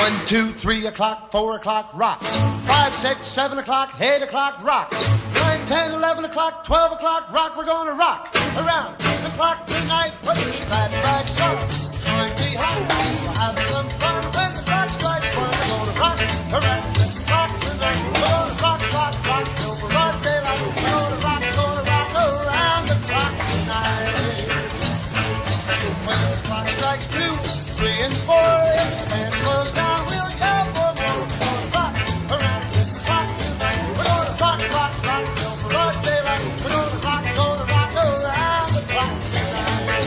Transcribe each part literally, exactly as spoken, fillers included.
One, two, three o'clock, four o'clock, rock. Five, six, seven o'clock, eight o'clock, rock. Nine, ten, eleven o'clock, twelve o'clock, rock. We're gonna rock around the clock tonight. Put your glad rags on, join me home. We'll have some fun when the clock strikes one. We're gonna rock around the clock tonight. We're gonna rock, rock, rock till broad daylight. We're gonna rock, gonna rock around the clock tonight. When the clock strikes two, three and four, if the band slows down, we'll yell for more. We're gonna rock around the clock tonight. We're gonna rock, rock, rock till broad daylight. We're gonna rock, gonna rock around the clock tonight.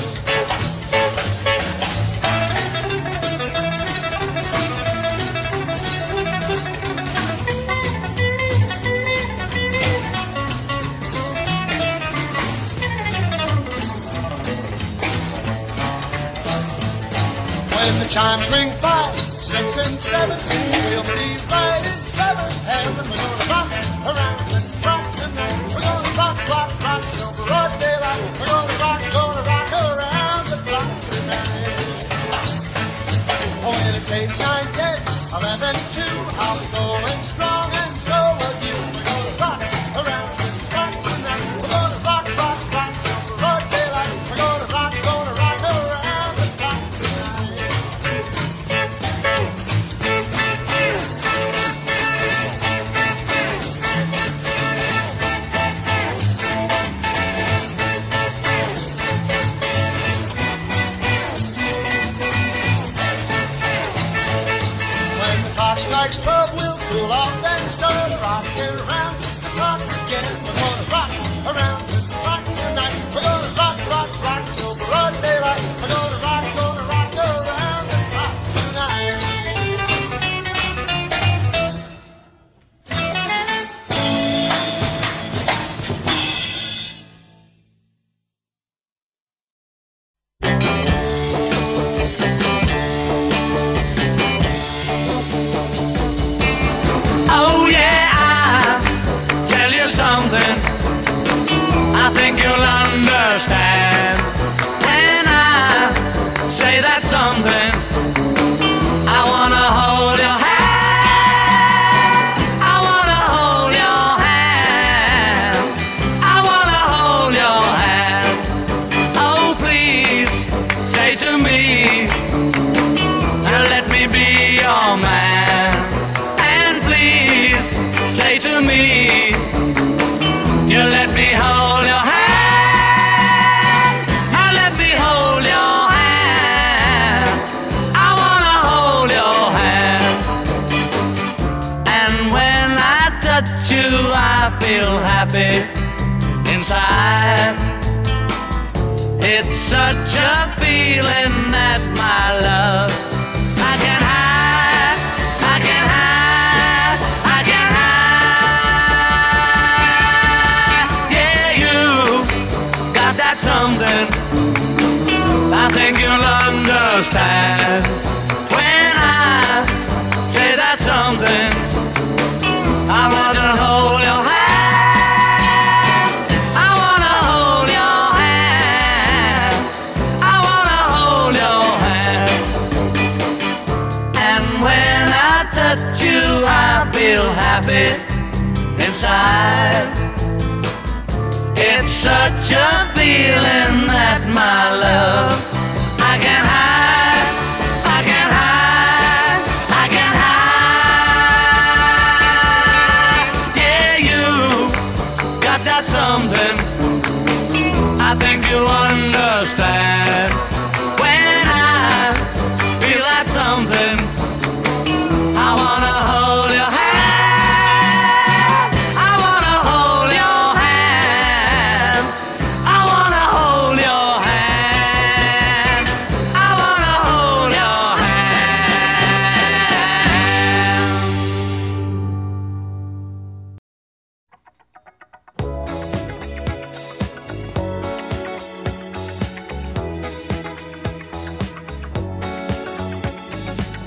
When the chimes ring five, six, and seven, we'll be right in seventh heaven. We're gonna rock around the clock tonight. We're gonna rock, rock, rock till broad daylight. We're gonna rock, gonna rock around the clock tonight. Oh, it's eight, nine, ten, eleven, two. I'll be going strong, and so will you. We're gonna rock around the clock tonight. We're gonna rock, rock, rock till broad daylight. We're gonna rock, gonna rock around the clock tonight. When the clock strikes twelve, we'll cool off and start rocking around the clock again. We're gonna rock around the clock tonight. We're gonna rock, rock, rock till broad daylight. We're gonna rock, gonna rock around the clock tonight. Oh yeah, I'll tell you something I think you'll understand when I say that something. I wanna hold your hand. I wanna hold your hand. I wanna hold your hand. Oh please, say to me, let me be your man. And please, say to me, you let me hold your hand. I let me hold your hand. I wanna hold your hand. And when I touch you, I feel happy inside. It's such a feeling that my love I can hide, I can hide, I can hide. Yeah, you got that something I think you'll understand when I say that something. I wanna hold your hand. I wanna hold your hand. I wanna hold your hand. And when I touch you, I feel happy inside. It's such a feeling that my love I can hide, I can hide, I can hide. Yeah, you got that something I think you'll understand when I feel that something. I wanna hold your hand. I wanna hold your hand. I wanna hold your hand. I wanna hold your hand.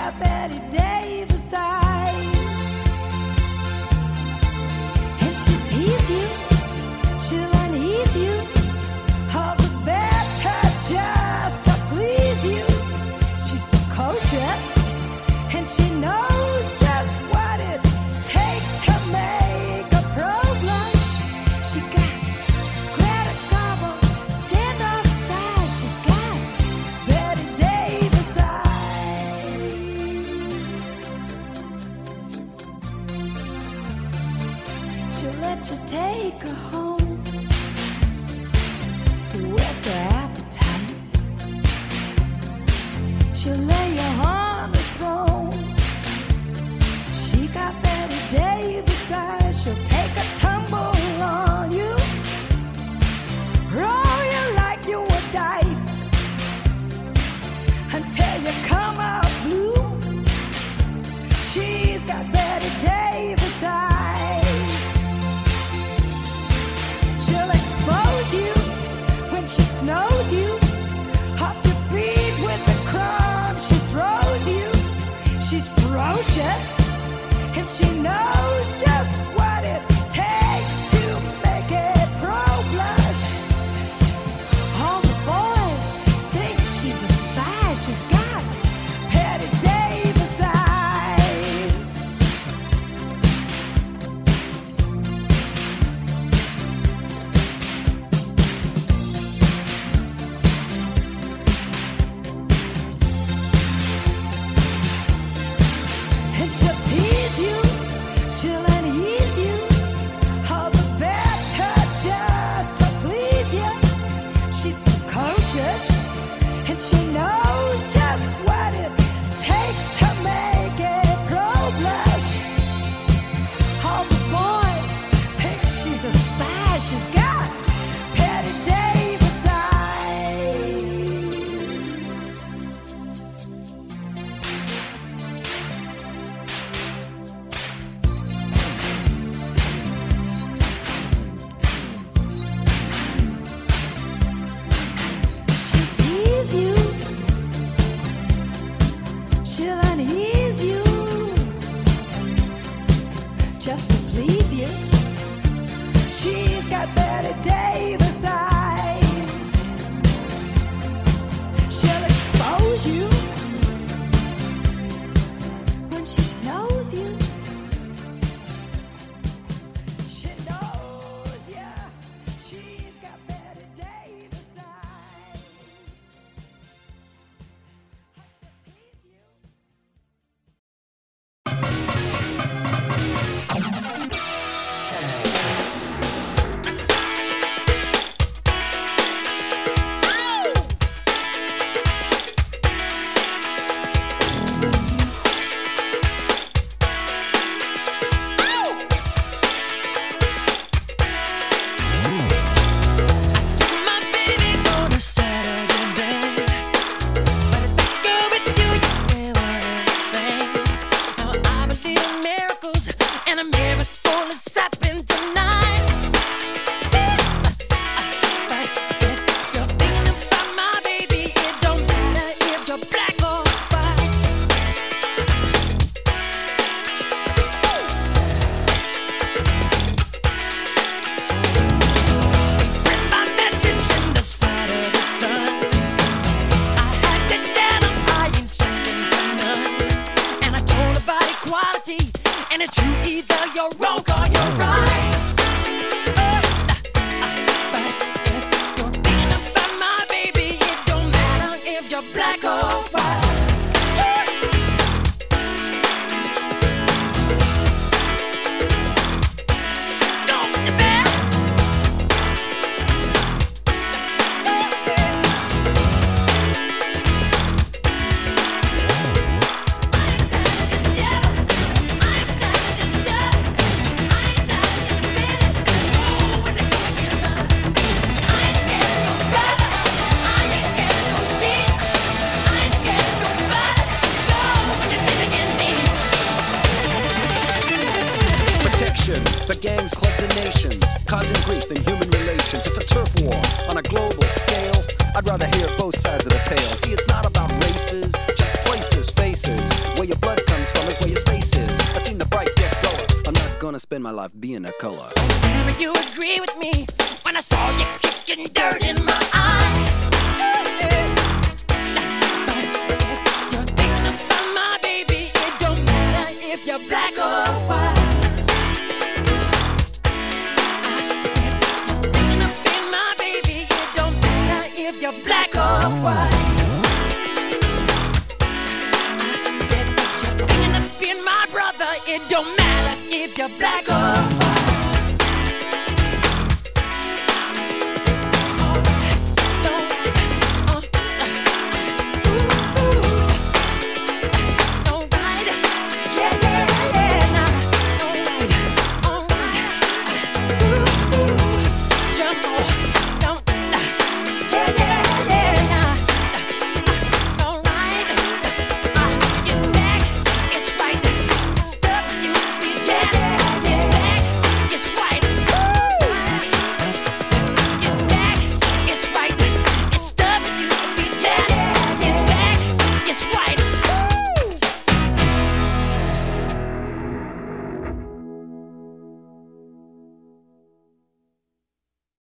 got Betty Davis eyes, and she'll tease you, she'll unease you, all the better just to please you. She's precocious, and she knows just what it takes to make a pro blush. She got Greta Garbo, standoff size. She's got Betty Davis eyes. She'll let you take her home, whet's her appetite. She'll lay you on the throne. She got Betty Davis eyes. She'll take a tumble on you, roll you like you were dice, until you come out blue. She's got Betty Davis eyes. She'll expose you when she snows you off your feet with the crumbs she throws you. She's ferocious, and she knows just what it takes to make it pro blush. All the boys think she's a spy. She's got Betty Davis eyes. And she'll tease you, she'll unease you, all the better just to please you. She's precocious, and she knows just what it takes to make it pro blush. All the boys think she's a spy. She's got Betty Davis eyes. She'll tease you, she'll unease you, just to please you. She's got Betty Davis eyes. She'll expose you when she snows you. She knows ya. She's got Betty Davis eyes. She'll tease you. My baby on a Saturday night, but if I go with you, you stay what I say. Now I believe in miracles, and a miracle is happening tonight. But if you're thinking about my baby, it don't matter if you're black or white. Read my message in the side of the sun. I had it down, I ain't checking for none. And I told about equality, and it's true, either you're wrong or you're right. But if you're thinking about my baby, it don't matter if you're black or white. Don't you dare. Protection for gangs, clubs, and nations, causing grief in human relations. It's a turf war on a global scale. I'd rather hear both sides of the tale. See, it's not about races, just places, faces, my life being a color. Tell me you agree with me when I saw you kicking dirt in my eye. If you're thinking about my baby, it don't matter if you're black or white. I said you're thinking about my baby, it don't matter if you're black or white. I said if you're thinking about my brother, it don't matter if you're black or